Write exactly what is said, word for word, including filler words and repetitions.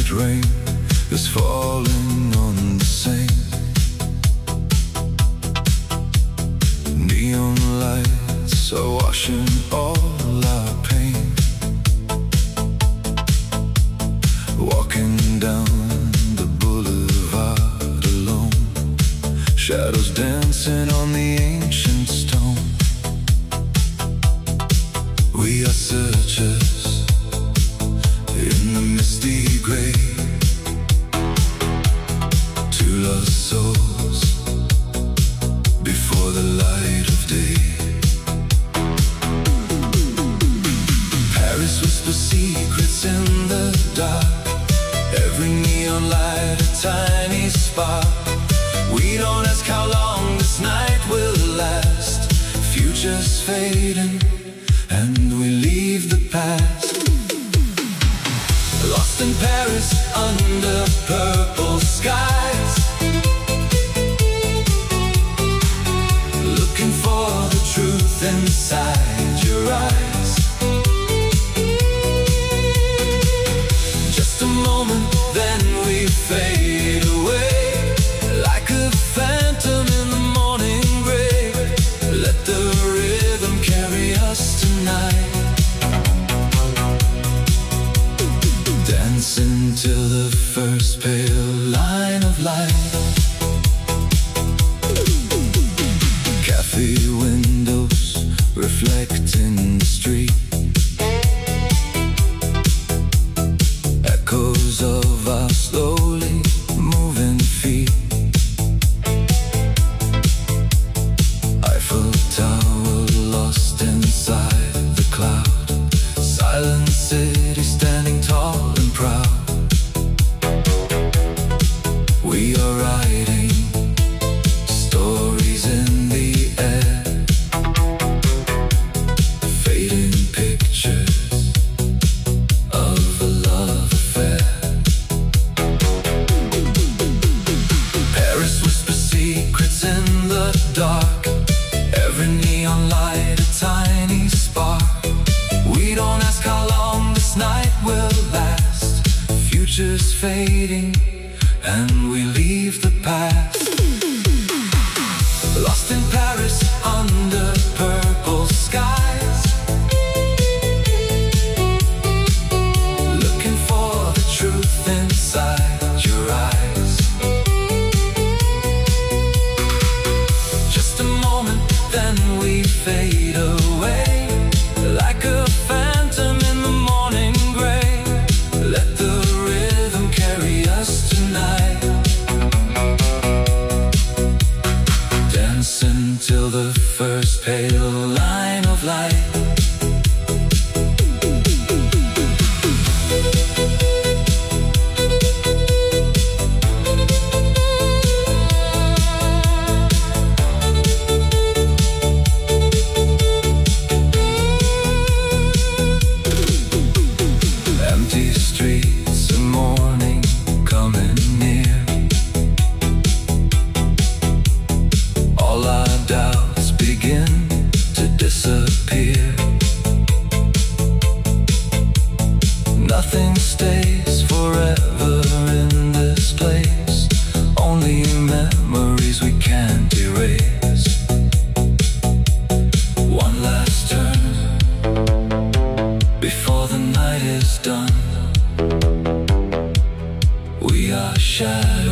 Midnight rain is falling on the Seine. Neon lights are washing all our pain. Walking down the boulevard alone, shadows dancing on the ancient stone. We are searchers in the misty grey, two lost souls before the light of day. Paris whispers secrets in the dark, every neon light a tiny spark. We don't ask how long this night will last. Future's fading and we leave the past. Lost in Paris under purple skies, looking for the truth inside your eyes. Just a moment, then we fade away, like a phantom in the morning gray. Let the rhythm carry us tonight, dancing till the first pale line of light. Cafe windows reflecting the street, echoes of our slowly moving feet. Eiffel Tower lost inside the cloud, silent city standing tall and proud. We are writing stories in the air, fading pictures of a love affair. Paris whispers secrets in the dark, every neon light a tiny spark. We don't ask how long this night will last. Future's fading and we leave the past. Lost in Paris under purple skies, looking for the truth inside your eyes. Just a moment, then we fade away, like a phantom in the morning gray. Let the rhythm carry us tonight, dancing till the first pale line of light. Empty streets and morning coming near, all our doubts begin to disappear. Nothing stays forever in this place, only memories we can't erase. One last turn before the night is done. We are shadows